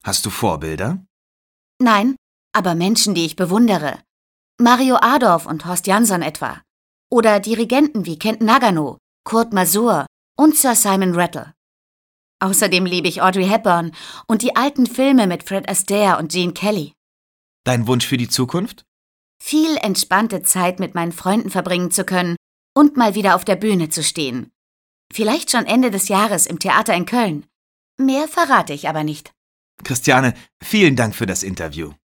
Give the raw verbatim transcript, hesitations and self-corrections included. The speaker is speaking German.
Hast du Vorbilder? Nein, aber Menschen, die ich bewundere. Mario Adorf und Horst Jansson etwa. Oder Dirigenten wie Kent Nagano, Kurt Masur und Sir Simon Rattle. Außerdem liebe ich Audrey Hepburn und die alten Filme mit Fred Astaire und Gene Kelly. Dein Wunsch für die Zukunft? Viel entspannte Zeit mit meinen Freunden verbringen zu können und mal wieder auf der Bühne zu stehen. Vielleicht schon Ende des Jahres im Theater in Köln. Mehr verrate ich aber nicht. Christiane, vielen Dank für das Interview.